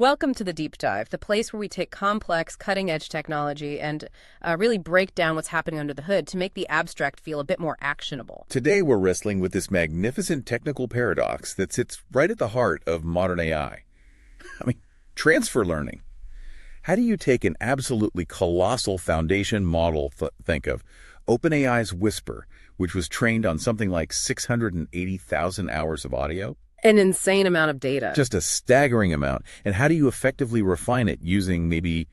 Welcome to the Deep Dive, the place where we take complex, cutting-edge technology and really break down what's happening under the hood to make the abstract feel a bit more actionable. Today we're wrestling with this magnificent technical paradox that sits right at the heart of modern AI. Transfer learning. How do you take an absolutely colossal foundation model, think of OpenAI's Whisper, which was trained on something like 680,000 hours of audio? An insane amount of data. Just a staggering amount. And how do you effectively refine it using maybe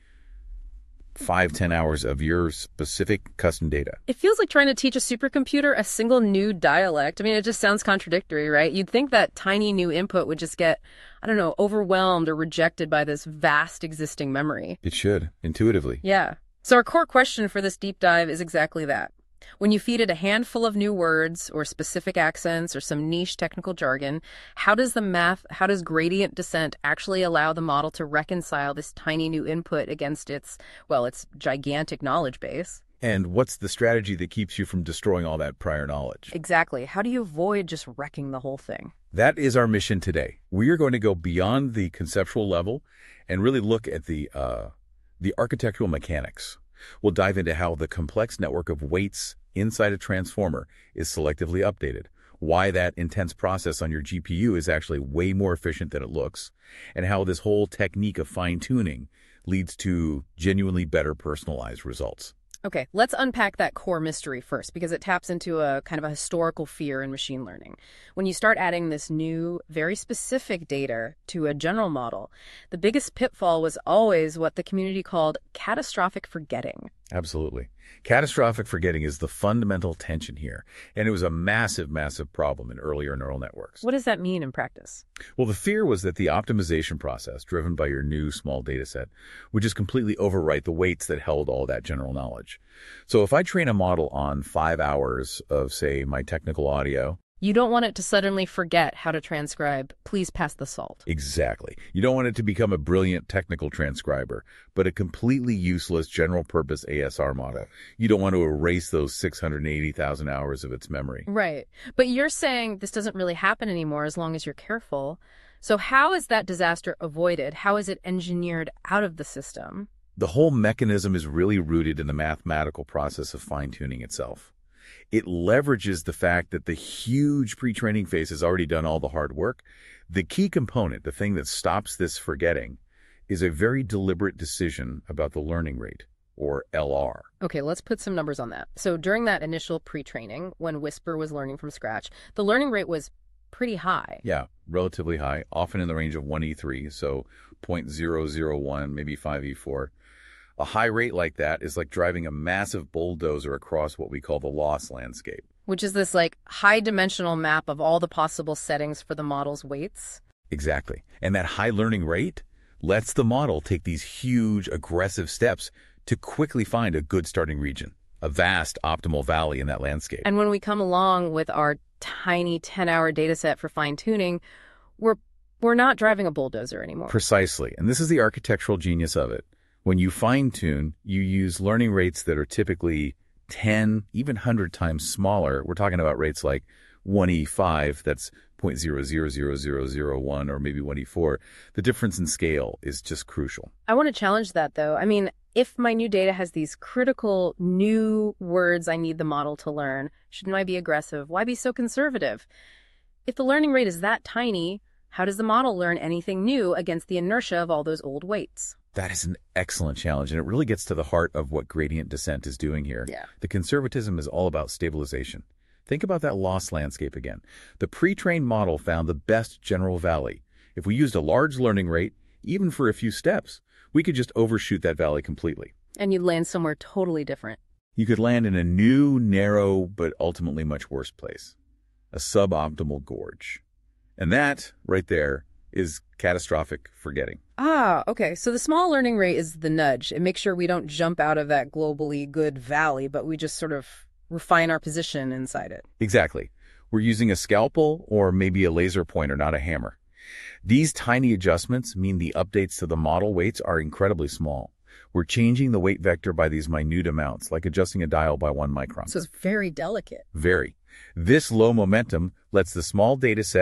5-10 hours of your specific custom data? It feels like trying to teach a supercomputer a single new dialect. It just sounds contradictory, right? You'd think that tiny new input would just get, overwhelmed or rejected by this vast existing memory. It should, intuitively. Yeah. So our core question for this deep dive is exactly that. When you feed it a handful of new words or specific accents or some niche technical jargon, how does gradient descent actually allow the model to reconcile this tiny new input against its gigantic knowledge base? And what's the strategy that keeps you from destroying all that prior knowledge? Exactly. How do you avoid just wrecking the whole thing? That is our mission today. We are going to go beyond the conceptual level and really look at the architectural mechanics. We'll dive into how the complex network of weights inside a transformer is selectively updated, why that intense process on your GPU is actually way more efficient than it looks, and how this whole technique of fine-tuning leads to genuinely better personalized results. Okay, let's unpack that core mystery first, because it taps into a kind of a historical fear in machine learning. When you start adding this new, very specific data to a general model, the biggest pitfall was always what the community called catastrophic forgetting. Absolutely. Catastrophic forgetting is the fundamental tension here, and it was a massive, massive problem in earlier neural networks. What does that mean in practice? Well, the fear was that the optimization process, driven by your new small data set, would just completely overwrite the weights that held all that general knowledge. So if I train a model on 5 hours of, say, my technical audio, you don't want it to suddenly forget how to transcribe, "Please pass the salt." Exactly. You don't want it to become a brilliant technical transcriber, but a completely useless general-purpose ASR model. You don't want to erase those 680,000 hours of its memory. Right. But you're saying this doesn't really happen anymore as long as you're careful. So how is that disaster avoided? How is it engineered out of the system? The whole mechanism is really rooted in the mathematical process of fine-tuning itself. It leverages the fact that the huge pre-training phase has already done all the hard work. The key component, the thing that stops this forgetting, is a very deliberate decision about the learning rate, or LR. Okay, let's put some numbers on that. So during that initial pre-training, when Whisper was learning from scratch, the learning rate was pretty high. Yeah, relatively high, often in the range of 1E3, so 0.001, maybe 5E4. A high rate like that is like driving a massive bulldozer across what we call the loss landscape. Which is this high-dimensional map of all the possible settings for the model's weights? Exactly. And that high learning rate lets the model take these huge, aggressive steps to quickly find a good starting region, a vast optimal valley in that landscape. And when we come along with our tiny 10-hour data set for fine-tuning, we're not driving a bulldozer anymore. Precisely. And this is the architectural genius of it. When you fine-tune, you use learning rates that are typically 10, even 100 times smaller. We're talking about rates like 1E5, that's 0.000001, or maybe 1E4. The difference in scale is just crucial. I want to challenge that, though. If my new data has these critical new words I need the model to learn, shouldn't I be aggressive? Why be so conservative? If the learning rate is that tiny, how does the model learn anything new against the inertia of all those old weights? That is an excellent challenge, and it really gets to the heart of what gradient descent is doing here. Yeah. The conservatism is all about stabilization. Think about that loss landscape again. The pre-trained model found the best general valley. If we used a large learning rate, even for a few steps, we could just overshoot that valley completely. And you'd land somewhere totally different. You could land in a new, narrow, but ultimately much worse place. A suboptimal gorge. And that, right there, is catastrophic forgetting. Ah, okay. So the small learning rate is the nudge. It makes sure we don't jump out of that globally good valley, but we just sort of refine our position inside it. Exactly. We're using a scalpel or maybe a laser pointer, not a hammer. These tiny adjustments mean the updates to the model weights are incredibly small. We're changing the weight vector by these minute amounts, like adjusting a dial by 1 micron. So it's very delicate. Very. This low momentum lets the small data set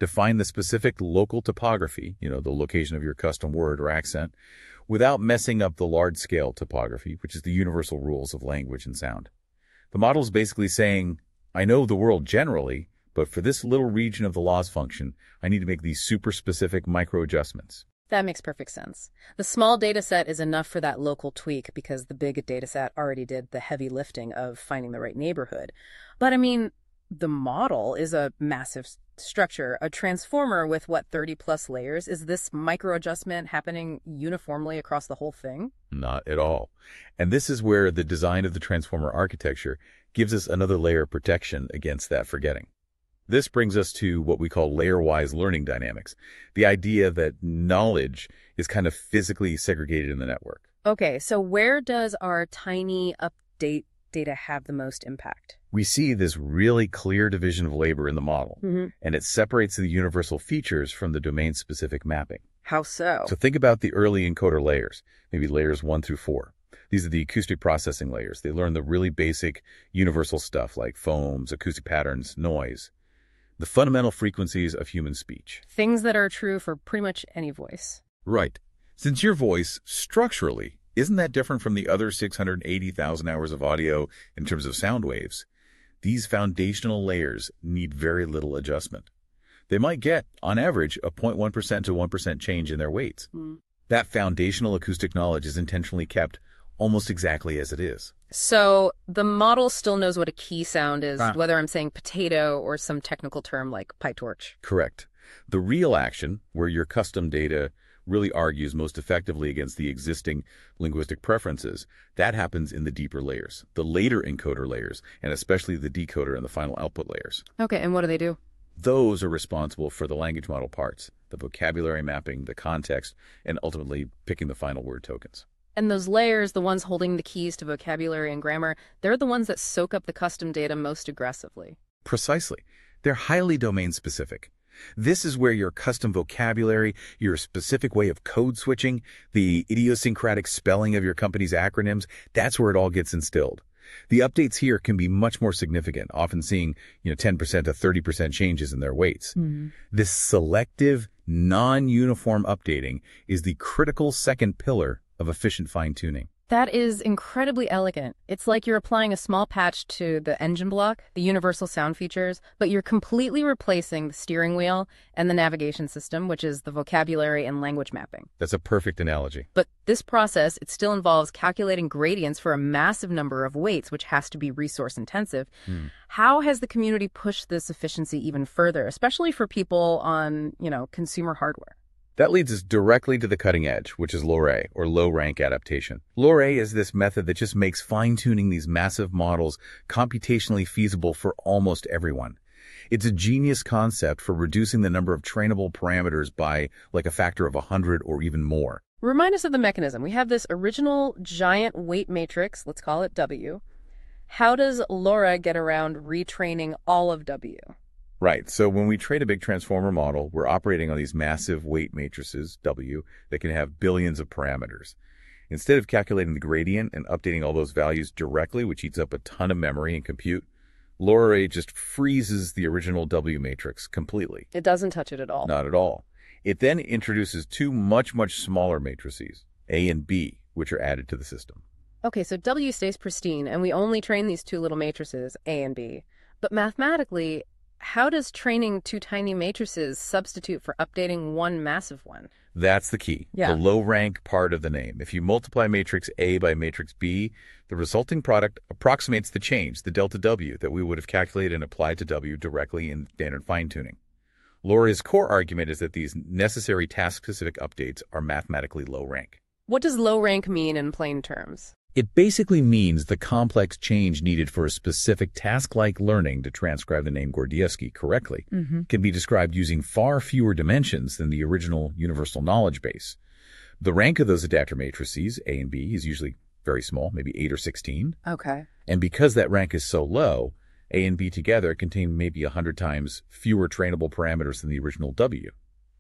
define the specific local topography, the location of your custom word or accent, without messing up the large-scale topography, which is the universal rules of language and sound. The model is basically saying, I know the world generally, but for this little region of the loss function, I need to make these super specific micro adjustments. That makes perfect sense. The small data set is enough for that local tweak because the big data set already did the heavy lifting of finding the right neighborhood. But I mean, the model is a massive structure, a transformer with 30 plus layers. Is this micro adjustment happening uniformly across the whole thing? Not at all. And this is where the design of the transformer architecture gives us another layer of protection against that forgetting. This brings us to what we call layer-wise learning dynamics, the idea that knowledge is kind of physically segregated in the network. Okay, so where does our tiny update data have the most impact? We see this really clear division of labor in the model, and it separates the universal features from the domain-specific mapping. How so? So think about the early encoder layers, maybe layers 1 through 4. These are the acoustic processing layers. They learn the really basic universal stuff like phonemes, acoustic patterns, noise, the fundamental frequencies of human speech. Things that are true for pretty much any voice. Right. Since your voice, structurally, isn't that different from the other 680,000 hours of audio in terms of sound waves, these foundational layers need very little adjustment. They might get, on average, a 0.1% to 1% change in their weights. That foundational acoustic knowledge is intentionally kept almost exactly as it is. So the model still knows what a key sound is, whether I'm saying potato or some technical term like PyTorch. Correct. The real action, where your custom data really argues most effectively against the existing linguistic preferences, that happens in the deeper layers, the later encoder layers, and especially the decoder and the final output layers. Okay, and what do they do? Those are responsible for the language model parts, the vocabulary mapping, the context, and ultimately picking the final word tokens. And those layers, the ones holding the keys to vocabulary and grammar, they're the ones that soak up the custom data most aggressively. Precisely. They're highly domain-specific. This is where your custom vocabulary, your specific way of code switching, the idiosyncratic spelling of your company's acronyms, that's where it all gets instilled. The updates here can be much more significant, often seeing 10% to 30% changes in their weights. This selective, non-uniform updating is the critical second pillar of efficient fine-tuning. That is incredibly elegant. It's like you're applying a small patch to the engine block, the universal sound features, but you're completely replacing the steering wheel and the navigation system, which is the vocabulary and language mapping. That's a perfect analogy. But this process, it still involves calculating gradients for a massive number of weights, which has to be resource intensive. How has the community pushed this efficiency even further, especially for people on, consumer hardware? That leads us directly to the cutting edge, which is LoRa, or low-rank adaptation. LoRa is this method that just makes fine-tuning these massive models computationally feasible for almost everyone. It's a genius concept for reducing the number of trainable parameters by like a factor of 100 or even more. Remind us of the mechanism. We have this original giant weight matrix, let's call it W. How does LoRa get around retraining all of W? Right. So when we train a big transformer model, we're operating on these massive weight matrices, W, that can have billions of parameters. Instead of calculating the gradient and updating all those values directly, which eats up a ton of memory and compute, LoRa just freezes the original W matrix completely. It doesn't touch it at all. Not at all. It then introduces two much, much smaller matrices, A and B, which are added to the system. Okay, so W stays pristine, and we only train these two little matrices, A and B. But mathematically, how does training two tiny matrices substitute for updating one massive one? That's the key, the low-rank part of the name. If you multiply matrix A by matrix B, the resulting product approximates the change, the delta W, that we would have calculated and applied to W directly in standard fine-tuning. LoRa's core argument is that these necessary task-specific updates are mathematically low-rank. What does low-rank mean in plain terms? It basically means the complex change needed for a specific task-like learning to transcribe the name Gordievsky correctly can be described using far fewer dimensions than the original universal knowledge base. The rank of those adapter matrices, A and B, is usually very small, maybe 8 or 16. Okay. And because that rank is so low, A and B together contain maybe 100 times fewer trainable parameters than the original W.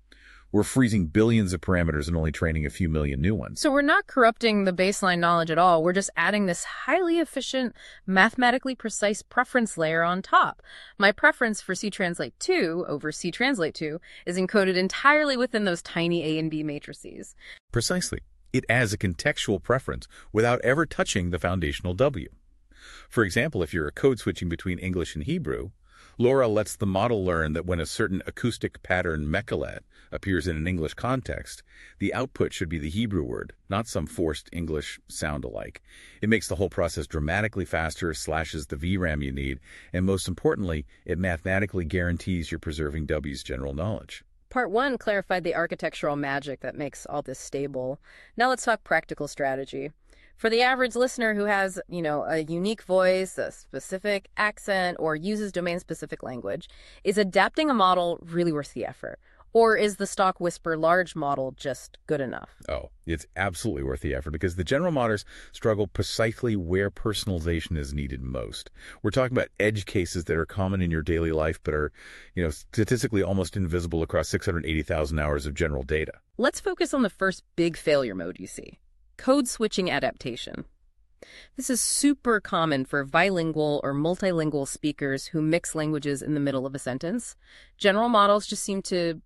We're freezing billions of parameters and only training a few million new ones. So we're not corrupting the baseline knowledge at all. We're just adding this highly efficient, mathematically precise preference layer on top. My preference for CTranslate 2 over CTranslate 2 is encoded entirely within those tiny A and B matrices. Precisely. It adds a contextual preference without ever touching the foundational W. For example, if you're code switching between English and Hebrew, LoRa lets the model learn that when a certain acoustic pattern mekalet appears in an English context, the output should be the Hebrew word, not some forced English sound alike. It makes the whole process dramatically faster, slashes the VRAM you need, and most importantly, it mathematically guarantees you're preserving W's general knowledge. Part 1 clarified the architectural magic that makes all this stable. Now let's talk practical strategy. For the average listener who has, a unique voice, a specific accent, or uses domain-specific language, is adapting a model really worth the effort? Or is the stock Whisper large model just good enough? Oh, it's absolutely worth the effort because the general models struggle precisely where personalization is needed most. We're talking about edge cases that are common in your daily life but are, statistically almost invisible across 680,000 hours of general data. Let's focus on the first big failure mode you see. Code switching adaptation. This is super common for bilingual or multilingual speakers who mix languages in the middle of a sentence. General models just seem to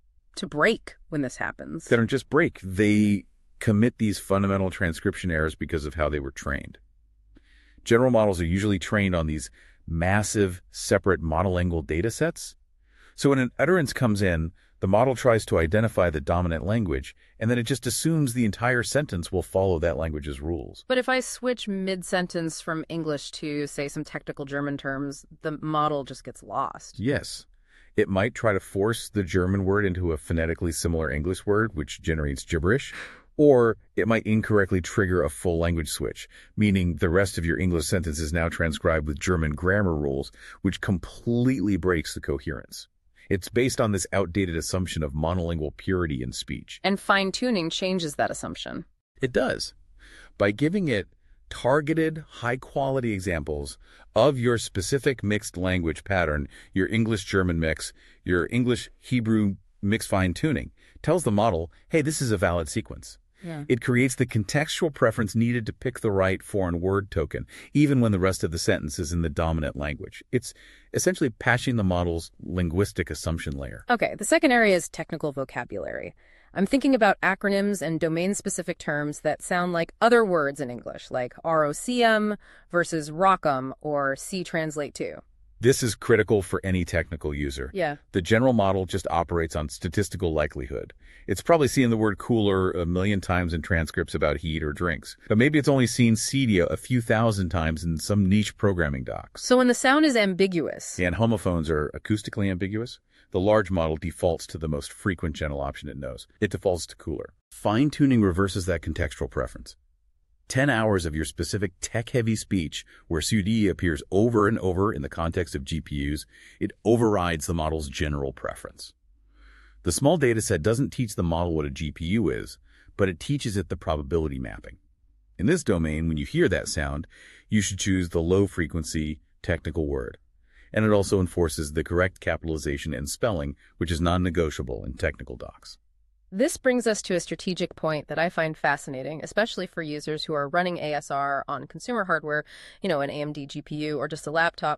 break when this happens. They don't just break. They commit these fundamental transcription errors because of how they were trained. General models are usually trained on these massive, separate monolingual data sets. So when an utterance comes in, the model tries to identify the dominant language, and then it just assumes the entire sentence will follow that language's rules. But if I switch mid-sentence from English to, say, some technical German terms, the model just gets lost. Yes. It might try to force the German word into a phonetically similar English word, which generates gibberish, or it might incorrectly trigger a full language switch, meaning the rest of your English sentence is now transcribed with German grammar rules, which completely breaks the coherence. It's based on this outdated assumption of monolingual purity in speech. And fine-tuning changes that assumption. It does. By giving it targeted, high-quality examples of your specific mixed language pattern, your English-German mix, your English-Hebrew mix fine-tuning, tells the model, hey, this is a valid sequence. Yeah. It creates the contextual preference needed to pick the right foreign word token, even when the rest of the sentence is in the dominant language. It's essentially patching the model's linguistic assumption layer. Okay, the second area is technical vocabulary. I'm thinking about acronyms and domain-specific terms that sound like other words in English, like ROCM versus ROCM or CTranslate 2. This is critical for any technical user. Yeah. The general model just operates on statistical likelihood. It's probably seen the word cooler a million times in transcripts about heat or drinks. But maybe it's only seen cedia a few thousand times in some niche programming docs. So when the sound is ambiguous... And homophones are acoustically ambiguous, the large model defaults to the most frequent general option it knows. It defaults to cooler. Fine-tuning reverses that contextual preference. 10 hours of your specific tech-heavy speech where SUD appears over and over in the context of GPUs, it overrides the model's general preference. The small dataset doesn't teach the model what a GPU is, but it teaches it the probability mapping. In this domain, when you hear that sound, you should choose the low-frequency technical word. And it also enforces the correct capitalization and spelling, which is non-negotiable in technical docs. This brings us to a strategic point that I find fascinating, especially for users who are running ASR on consumer hardware, an AMD GPU or just a laptop.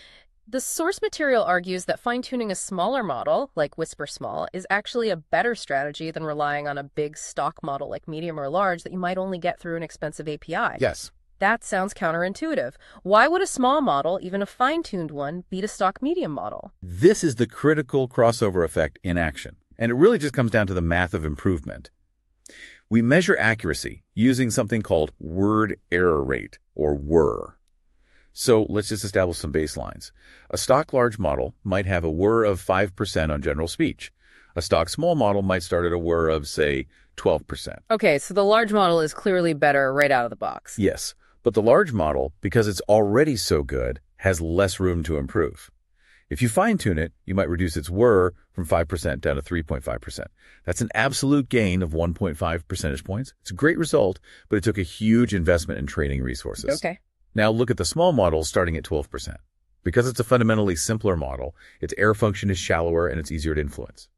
The source material argues that fine-tuning a smaller model, like Whisper Small, is actually a better strategy than relying on a big stock model like Medium or Large that you might only get through an expensive API. Yes. That sounds counterintuitive. Why would a small model, even a fine-tuned one, beat a stock medium model? This is the critical crossover effect in action. And it really just comes down to the math of improvement. We measure accuracy using something called word error rate, or WER. So let's just establish some baselines. A stock large model might have a WER of 5% on general speech. A stock small model might start at a WER of, say, 12%. Okay, so the large model is clearly better right out of the box. Yes, but the large model, because it's already so good, has less room to improve. If you fine-tune it, you might reduce its WER from 5% down to 3.5%. That's an absolute gain of 1.5 percentage points. It's a great result, but it took a huge investment in training resources. Okay. Now look at the small model starting at 12%. Because it's a fundamentally simpler model, its error function is shallower and it's easier to influence.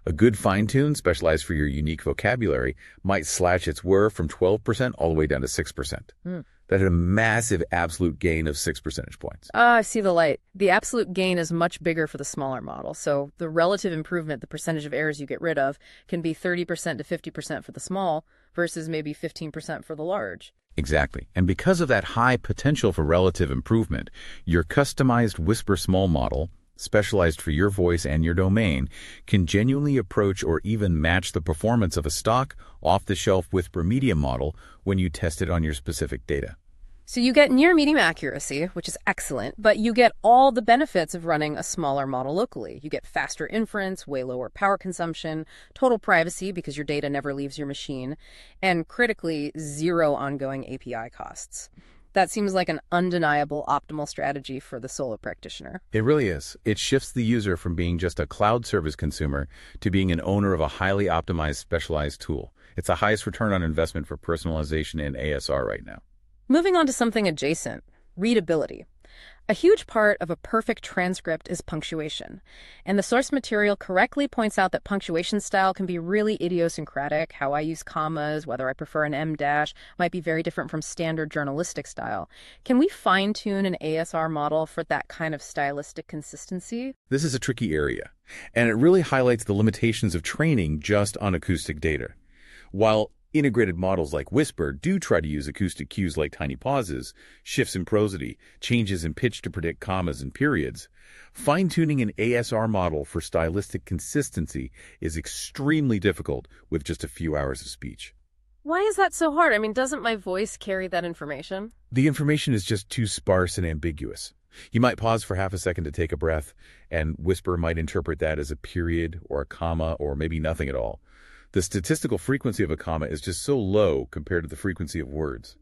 A good fine-tune, specialized for your unique vocabulary, might slash its whir from 12% all the way down to 6%. That is a massive absolute gain of 6 percentage points. I see the light. The absolute gain is much bigger for the smaller model, so the relative improvement, the percentage of errors you get rid of, can be 30% to 50% for the small versus maybe 15% for the large. Exactly. And because of that high potential for relative improvement, your customized Whisper Small model, specialized for your voice and your domain, can genuinely approach or even match the performance of a stock, off-the-shelf Whisper Medium model when you test it on your specific data. So you get near medium accuracy, which is excellent, but you get all the benefits of running a smaller model locally. You get faster inference, way lower power consumption, total privacy because your data never leaves your machine, and critically, zero ongoing API costs. That seems like an undeniable optimal strategy for the solo practitioner. It really is. It shifts the user from being just a cloud service consumer to being an owner of a highly optimized, specialized tool. It's the highest return on investment for personalization in ASR right now. Moving on to something adjacent, readability. A huge part of a perfect transcript is punctuation, and the source material correctly points out that punctuation style can be really idiosyncratic. How I use commas, whether I prefer an em dash, might be very different from standard journalistic style. Can we fine-tune an ASR model for that kind of stylistic consistency? This is a tricky area, and it really highlights the limitations of training just on acoustic data. While integrated models like Whisper do try to use acoustic cues like tiny pauses, shifts in prosody, changes in pitch to predict commas and periods, fine-tuning an ASR model for stylistic consistency is extremely difficult with just a few hours of speech. Why is that so hard? I mean, doesn't my voice carry that information? The information is just too sparse and ambiguous. You might pause for half a second to take a breath, and Whisper might interpret that as a period or a comma or maybe nothing at all. The statistical frequency of a comma is just so low compared to the frequency of words.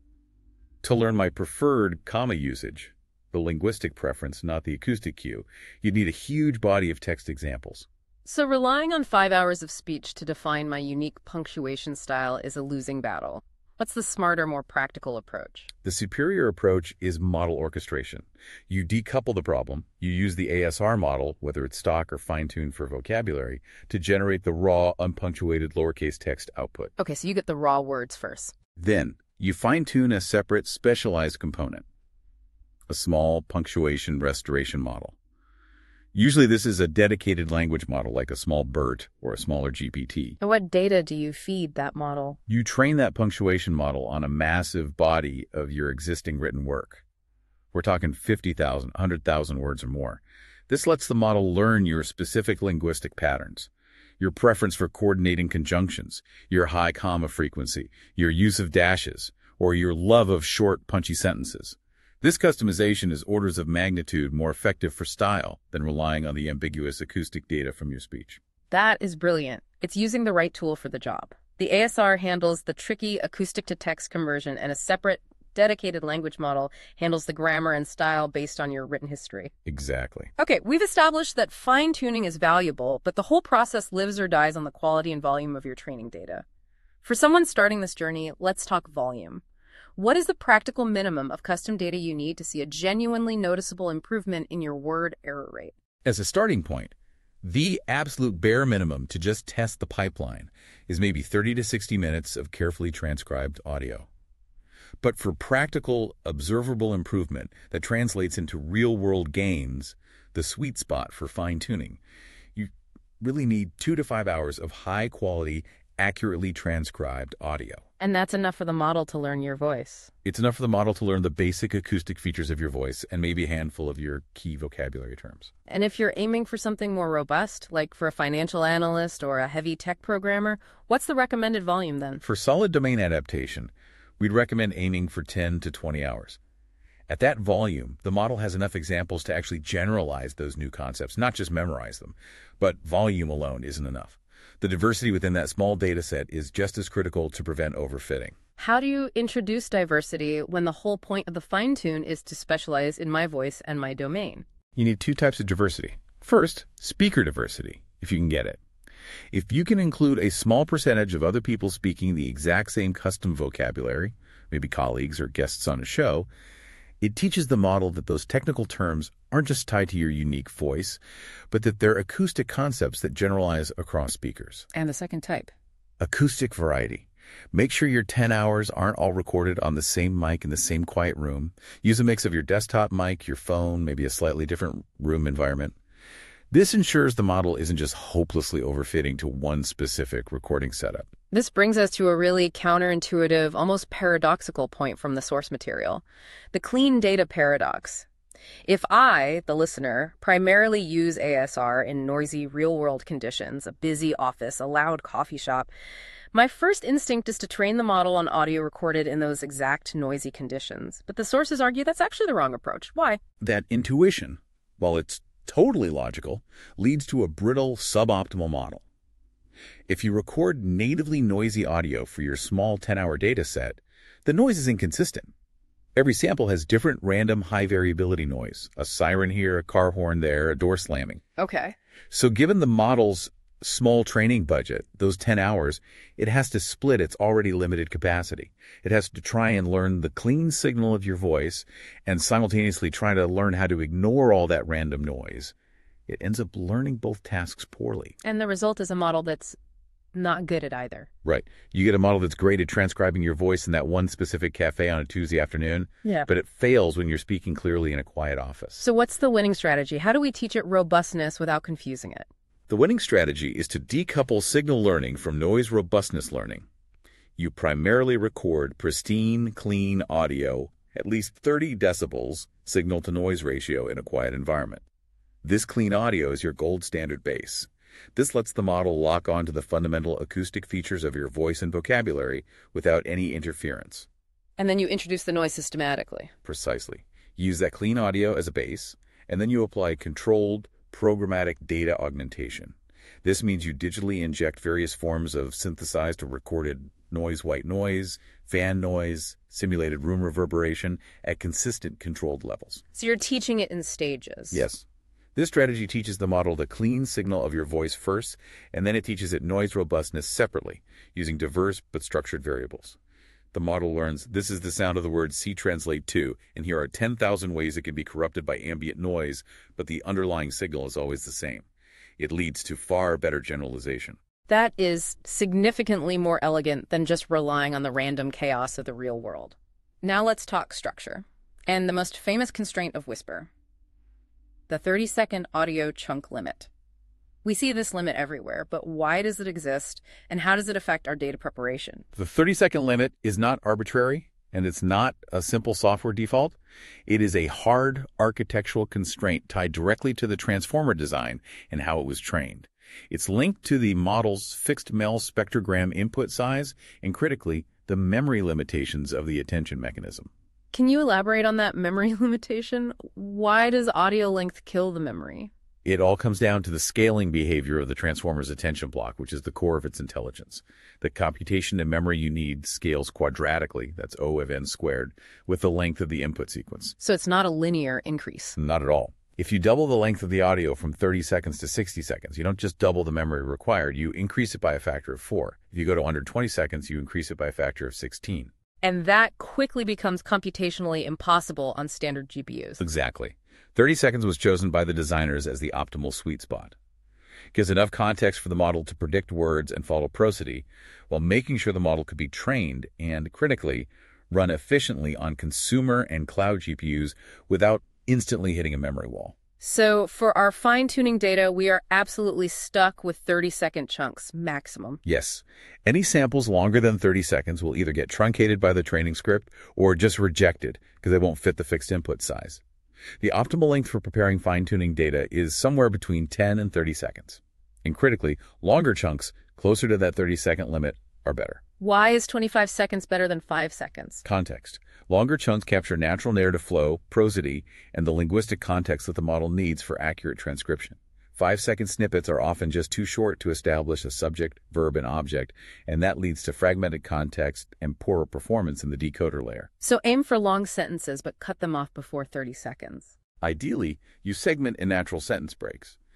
To learn my preferred comma usage, the linguistic preference, not the acoustic cue, you'd need a huge body of text examples. So relying on 5 hours of speech to define my unique punctuation style is a losing battle. What's the smarter, more practical approach? The superior approach is model orchestration. You decouple the problem, you use the ASR model, whether it's stock or fine-tuned for vocabulary, to generate the raw, unpunctuated lowercase text output. Okay, so you get the raw words first. Then, you fine-tune a separate, specialized component, a small punctuation restoration model. Usually this is a dedicated language model like a small BERT or a smaller GPT. And what data do you feed that model? You train that punctuation model on a massive body of your existing written work. We're talking 50,000, 100,000 words or more. This lets the model learn your specific linguistic patterns, your preference for coordinating conjunctions, your high comma frequency, your use of dashes, or your love of short, punchy sentences. This customization is orders of magnitude more effective for style than relying on the ambiguous acoustic data from your speech. That is brilliant. It's using the right tool for the job. The ASR handles the tricky acoustic-to-text conversion, and a separate, dedicated language model handles the grammar and style based on your written history. Exactly. Okay, we've established that fine-tuning is valuable, but the whole process lives or dies on the quality and volume of your training data. For someone starting this journey, let's talk volume. What is the practical minimum of custom data you need to see a genuinely noticeable improvement in your word error rate? As a starting point, the absolute bare minimum to just test the pipeline is maybe 30 to 60 minutes of carefully transcribed audio. But for practical, observable improvement that translates into real-world gains, the sweet spot for fine-tuning, you really need 2 to 5 hours of high-quality, accurately transcribed audio. And that's enough for the model to learn your voice. It's enough for the model to learn the basic acoustic features of your voice and maybe a handful of your key vocabulary terms. And if you're aiming for something more robust, like for a financial analyst or a heavy tech programmer, what's the recommended volume then? For solid domain adaptation, we'd recommend aiming for 10 to 20 hours. At that volume, the model has enough examples to actually generalize those new concepts, not just memorize them. But volume alone isn't enough. The diversity within that small data set is just as critical to prevent overfitting. How do you introduce diversity when the whole point of the fine-tune is to specialize in my voice and my domain? You need 2 types of diversity. First, speaker diversity, if you can get it. If you can include a small percentage of other people speaking the exact same custom vocabulary, maybe colleagues or guests on a show, It teaches the model that those technical terms aren't just tied to your unique voice, but that they're acoustic concepts that generalize across speakers. And the second type? Acoustic variety. Make sure your 10 hours aren't all recorded on the same mic in the same quiet room. Use a mix of your desktop mic, your phone, maybe a slightly different room environment. This ensures the model isn't just hopelessly overfitting to one specific recording setup. This brings us to a really counterintuitive, almost paradoxical point from the source material, the clean data paradox. If I, the listener, primarily use ASR in noisy real-world conditions, a busy office, a loud coffee shop, my first instinct is to train the model on audio recorded in those exact noisy conditions. But the sources argue that's actually the wrong approach. Why? That intuition, while it's totally logical, leads to a brittle, suboptimal model. If you record natively noisy audio for your small 10-hour data set, the noise is inconsistent. Every sample has different random high variability noise, a siren here, a car horn there, a door slamming. Okay. So given the model's small training budget, those 10 hours, it has to split its already limited capacity. It has to try and learn the clean signal of your voice and simultaneously try to learn how to ignore all that random noise. It ends up learning both tasks poorly. And the result is a model that's not good at either. Right. You get a model that's great at transcribing your voice in that one specific cafe on a Tuesday afternoon, but it fails when you're speaking clearly in a quiet office. So what's the winning strategy? How do we teach it robustness without confusing it? The winning strategy is to decouple signal learning from noise robustness learning. You primarily record pristine, clean audio, at least 30 decibels signal-to-noise ratio in a quiet environment. This clean audio is your gold standard base. This lets the model lock on to the fundamental acoustic features of your voice and vocabulary without any interference. And then you introduce the noise systematically. Precisely. Use that clean audio as a base, and then you apply controlled, programmatic data augmentation. This means you digitally inject various forms of synthesized or recorded noise, white noise, fan noise, simulated room reverberation at consistent controlled levels. So you're teaching it in stages. Yes. This strategy teaches the model the clean signal of your voice first, and then it teaches it noise robustness separately, using diverse but structured variables. The model learns this is the sound of the word C translate to, and here are 10,000 ways it can be corrupted by ambient noise, but the underlying signal is always the same. It leads to far better generalization. That is significantly more elegant than just relying on the random chaos of the real world. Now let's talk structure, and the most famous constraint of Whisper, the 30-second audio chunk limit. We see this limit everywhere, but why does it exist, and how does it affect our data preparation? The 30-second limit is not arbitrary, and it's not a simple software default. It is a hard architectural constraint tied directly to the transformer design and how it was trained. It's linked to the model's fixed Mel spectrogram input size and, critically, the memory limitations of the attention mechanism. Can you elaborate on that memory limitation? Why does audio length kill the memory? It all comes down to the scaling behavior of the transformer's attention block, which is the core of its intelligence. The computation and memory you need scales quadratically, that's O of n squared, with the length of the input sequence. So it's not a linear increase. Not at all. If you double the length of the audio from 30 seconds to 60 seconds, you don't just double the memory required, you increase it by a factor of 4. If you go to under 20 seconds, you increase it by a factor of 16. And that quickly becomes computationally impossible on standard GPUs. Exactly. 30 seconds was chosen by the designers as the optimal sweet spot. It gives enough context for the model to predict words and follow prosody, while making sure the model could be trained and, critically, run efficiently on consumer and cloud GPUs without instantly hitting a memory wall. So for our fine-tuning data, we are absolutely stuck with 30-second chunks, maximum. Yes. Any samples longer than 30 seconds will either get truncated by the training script or just rejected because they won't fit the fixed input size. The optimal length for preparing fine-tuning data is somewhere between 10 and 30 seconds. And critically, longer chunks, closer to that 30-second limit, are better. Why is 25 seconds better than 5 seconds? Context. Longer chunks capture natural narrative flow, prosody, and the linguistic context that the model needs for accurate transcription. 5-second snippets are often just too short to establish a subject, verb, and object, and that leads to fragmented context and poorer performance in the decoder layer. So aim for long sentences, but cut them off before 30 seconds. Ideally, you segment in natural sentence breaks.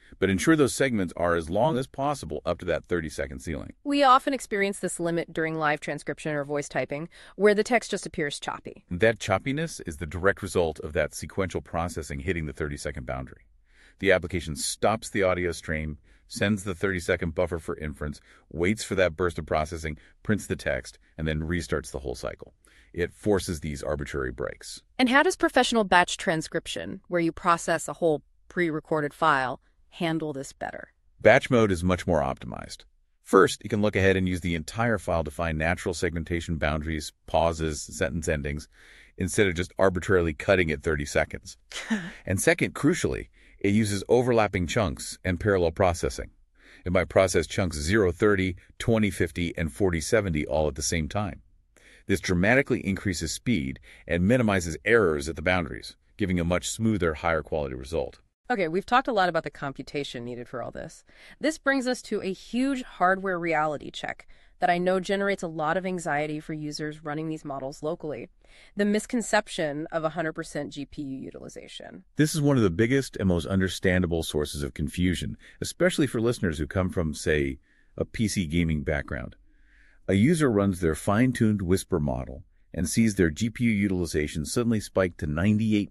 but ensure those segments are as long as possible up to that 30-second ceiling. We often experience this limit during live transcription or voice typing, where the text just appears choppy. That choppiness is the direct result of that sequential processing hitting the 30-second boundary. The application stops the audio stream, sends the 30-second buffer for inference, waits for that burst of processing, prints the text, and then restarts the whole cycle. It forces these arbitrary breaks. And how does professional batch transcription, where you process a whole pre-recorded file, handle this better? Batch mode is much more optimized. First, you can look ahead and use the entire file to find natural segmentation boundaries, pauses, sentence endings, instead of just arbitrarily cutting at 30 seconds. And second, crucially, it uses overlapping chunks and parallel processing. It might process chunks 0:30, 20:50, and 40:70 all at the same time. This dramatically increases speed and minimizes errors at the boundaries, giving a much smoother, higher quality result. Okay, we've talked a lot about the computation needed for all this. This brings us to a huge hardware reality check that I know generates a lot of anxiety for users running these models locally. The misconception of 100% GPU utilization. This is one of the biggest and most understandable sources of confusion, especially for listeners who come from, say, a PC gaming background. A user runs their fine-tuned Whisper model and sees their GPU utilization suddenly spike to 98%,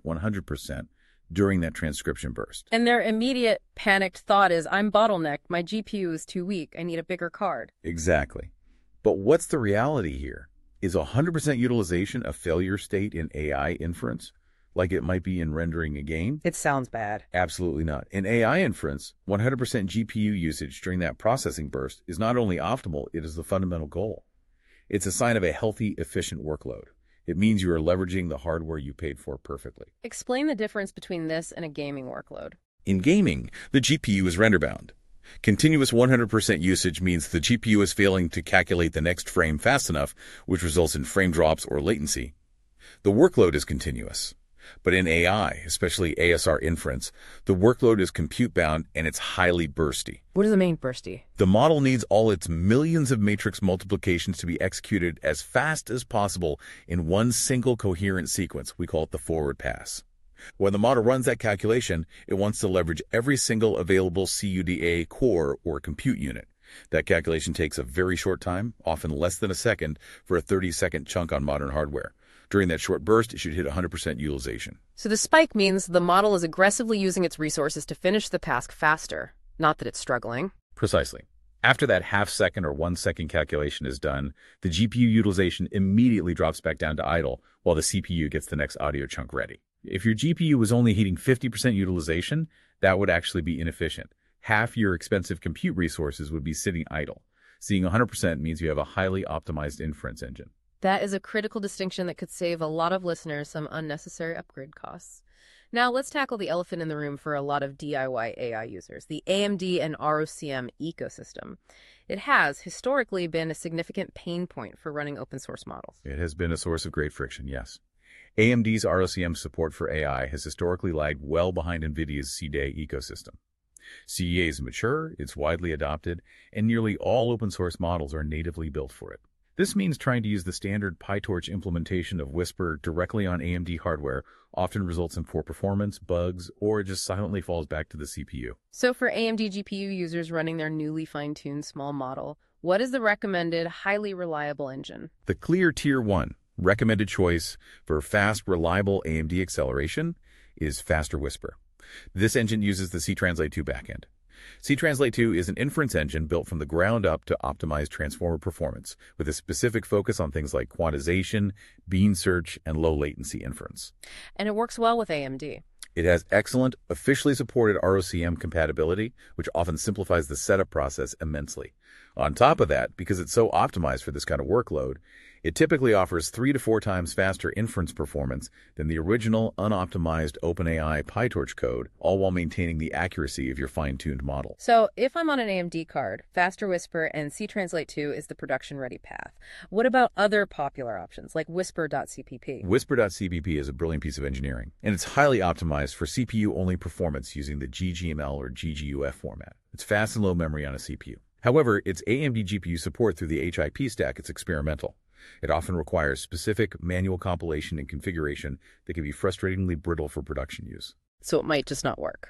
100% during that transcription burst. And their immediate panicked thought is, I'm bottlenecked, my GPU is too weak, I need a bigger card. Exactly. But what's the reality here? Is 100% utilization a failure state in AI inference, like it might be in rendering a game? It sounds bad. Absolutely not. In AI inference, 100% GPU usage during that processing burst is not only optimal, it is the fundamental goal. It's a sign of a healthy, efficient workload. It means you are leveraging the hardware you paid for perfectly. Explain the difference between this and a gaming workload. In gaming, the GPU is render-bound. Continuous 100% usage means the GPU is failing to calculate the next frame fast enough, which results in frame drops or latency. The workload is continuous. But in AI, especially ASR inference, the workload is compute-bound and it's highly bursty. What does it mean, bursty? The model needs all its millions of matrix multiplications to be executed as fast as possible in one single coherent sequence. We call it the forward pass. When the model runs that calculation, it wants to leverage every single available CUDA core or compute unit. That calculation takes a very short time, often less than a second, for a 30-second chunk on modern hardware. During that short burst, it should hit 100% utilization. So the spike means the model is aggressively using its resources to finish the task faster, not that it's struggling. Precisely. After that half-second or 1-second calculation is done, the GPU utilization immediately drops back down to idle while the CPU gets the next audio chunk ready. If your GPU was only hitting 50% utilization, that would actually be inefficient. Half your expensive compute resources would be sitting idle. Seeing 100% means you have a highly optimized inference engine. That is a critical distinction that could save a lot of listeners some unnecessary upgrade costs. Now let's tackle the elephant in the room for a lot of DIY AI users, the AMD and ROCm ecosystem. It has historically been a significant pain point for running open source models. It has been a source of great friction, yes. AMD's ROCm support for AI has historically lagged well behind NVIDIA's CUDA ecosystem. CUDA is mature, it's widely adopted, and nearly all open source models are natively built for it. This means trying to use the standard PyTorch implementation of Whisper directly on AMD hardware often results in poor performance, bugs, or just silently falls back to the CPU. So for AMD GPU users running their newly fine-tuned small model, what is the recommended, highly reliable engine? The clear Tier 1 recommended choice for fast, reliable AMD acceleration is Faster Whisper. This engine uses the cTranslate 2 backend. cTranslate 2 is an inference engine built from the ground up to optimize transformer performance, with a specific focus on things like quantization, bean search, and low latency inference. And it works well with AMD. It has excellent, officially supported ROCm compatibility, which often simplifies the setup process immensely. On top of that, because it's so optimized for this kind of workload, it typically offers 3 to 4 times faster inference performance than the original unoptimized OpenAI PyTorch code, all while maintaining the accuracy of your fine-tuned model. So if I'm on an AMD card, Faster Whisper and cTranslate 2 is the production-ready path. What about other popular options like Whisper.cpp? Whisper.cpp is a brilliant piece of engineering, and it's highly optimized for CPU-only performance using the ggml or gguf format. It's fast and low memory on a CPU. However, its AMD GPU support through the HIP stack is experimental. It often requires specific manual compilation and configuration that can be frustratingly brittle for production use. So it might just not work.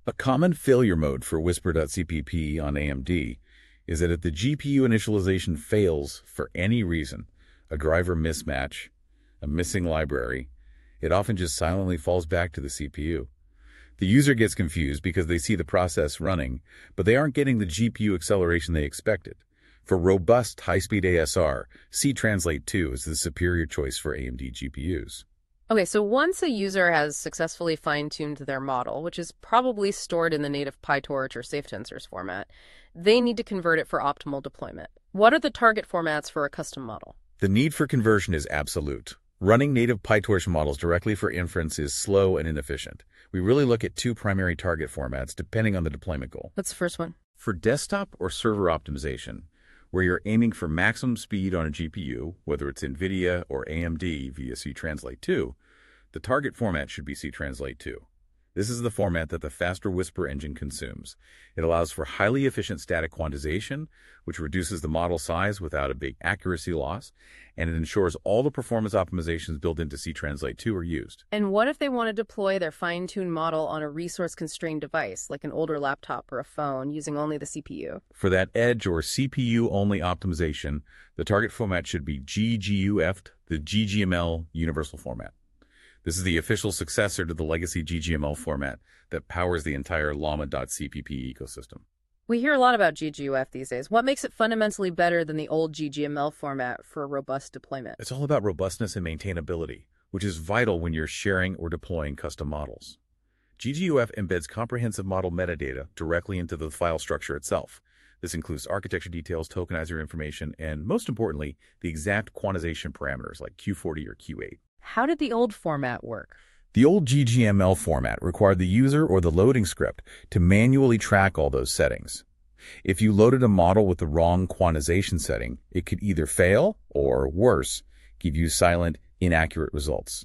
A common failure mode for Whisper.cpp on AMD is that if the GPU initialization fails for any reason, a driver mismatch, a missing library, it often just silently falls back to the CPU. The user gets confused because they see the process running, but they aren't getting the GPU acceleration they expected. For robust high-speed ASR, C-Translate 2 is the superior choice for AMD GPUs. Okay, so once a user has successfully fine-tuned their model, which is probably stored in the native PyTorch or SafeTensors format, they need to convert it for optimal deployment. What are the target formats for a custom model? The need for conversion is absolute. Running native PyTorch models directly for inference is slow and inefficient. We really look at two primary target formats depending on the deployment goal. What's the first one? For desktop or server optimization, where you're aiming for maximum speed on a GPU, whether it's NVIDIA or AMD via C-Translate 2, the target format should be C-Translate 2. This is the format that the faster Whisper engine consumes. It allows for highly efficient static quantization, which reduces the model size without a big accuracy loss, and it ensures all the performance optimizations built into C-Translate 2 are used. And what if they want to deploy their fine-tuned model on a resource-constrained device, like an older laptop or a phone, using only the CPU? For that edge or CPU-only optimization, the target format should be GGUF, the GGML universal format. This is the official successor to the legacy GGML format that powers the entire Llama.cpp ecosystem. We hear a lot about GGUF these days. What makes it fundamentally better than the old GGML format for a robust deployment? It's all about robustness and maintainability, which is vital when you're sharing or deploying custom models. GGUF embeds comprehensive model metadata directly into the file structure itself. This includes architecture details, tokenizer information, and most importantly, the exact quantization parameters like Q40 or Q8. How did the old format work? The old GGML format required the user or the loading script to manually track all those settings. If you loaded a model with the wrong quantization setting, it could either fail or, worse, give you silent, inaccurate results.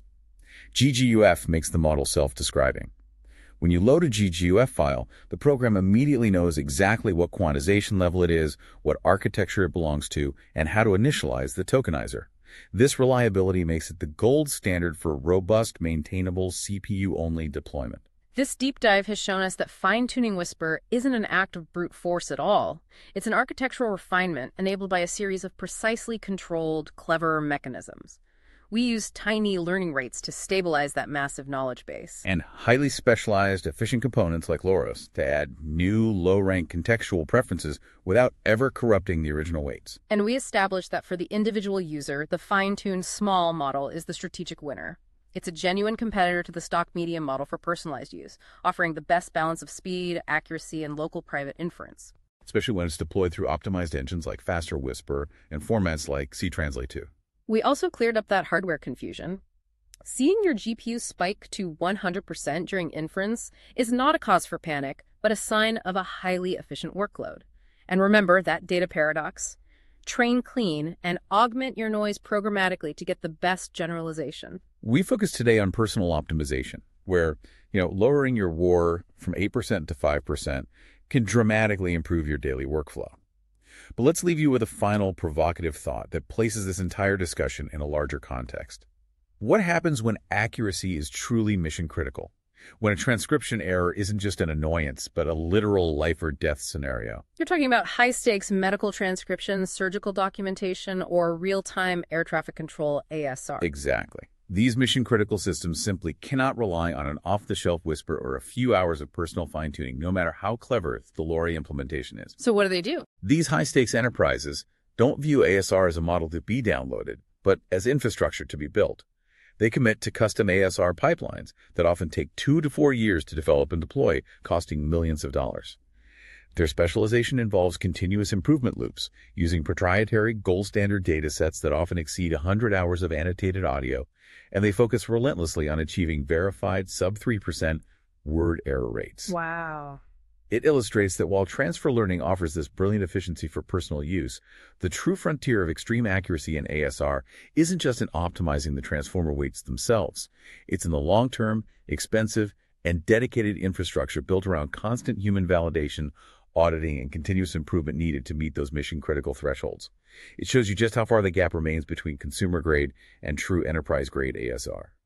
GGUF makes the model self-describing. When you load a GGUF file, the program immediately knows exactly what quantization level it is, what architecture it belongs to, and how to initialize the tokenizer. This reliability makes it the gold standard for robust, maintainable, CPU-only deployment. This deep dive has shown us that fine-tuning Whisper isn't an act of brute force at all. It's an architectural refinement enabled by a series of precisely controlled, clever mechanisms. We use tiny learning rates to stabilize that massive knowledge base. And highly specialized, efficient components like Loros to add new, low-rank contextual preferences without ever corrupting the original weights. And we established that for the individual user, the fine-tuned small model is the strategic winner. It's a genuine competitor to the stock medium model for personalized use, offering the best balance of speed, accuracy, and local private inference. Especially when it's deployed through optimized engines like faster Whisper and formats like C-Translate 2. We also cleared up that hardware confusion. Seeing your GPU spike to 100% during inference is not a cause for panic, but a sign of a highly efficient workload. And remember that data paradox. Train clean and augment your noise programmatically to get the best generalization. We focus today on personal optimization, where, lowering your WAR from 8% to 5% can dramatically improve your daily workflow. But let's leave you with a final provocative thought that places this entire discussion in a larger context. What happens when accuracy is truly mission critical? When a transcription error isn't just an annoyance, but a literal life or death scenario? You're talking about high-stakes medical transcription, surgical documentation, or real-time air traffic control ASR. Exactly. These mission-critical systems simply cannot rely on an off-the-shelf Whisper or a few hours of personal fine-tuning, no matter how clever the LoRa implementation is. So what do? These high-stakes enterprises don't view ASR as a model to be downloaded, but as infrastructure to be built. They commit to custom ASR pipelines that often take 2 to 4 years to develop and deploy, costing millions of dollars. Their specialization involves continuous improvement loops, using proprietary gold standard data sets that often exceed 100 hours of annotated audio, and they focus relentlessly on achieving verified sub 3% word error rates. Wow. It illustrates that while transfer learning offers this brilliant efficiency for personal use, the true frontier of extreme accuracy in ASR isn't just in optimizing the transformer weights themselves. It's in the long-term, expensive, and dedicated infrastructure built around constant human validation, auditing, and continuous improvement needed to meet those mission-critical thresholds. It shows you just how far the gap remains between consumer-grade and true enterprise-grade ASR.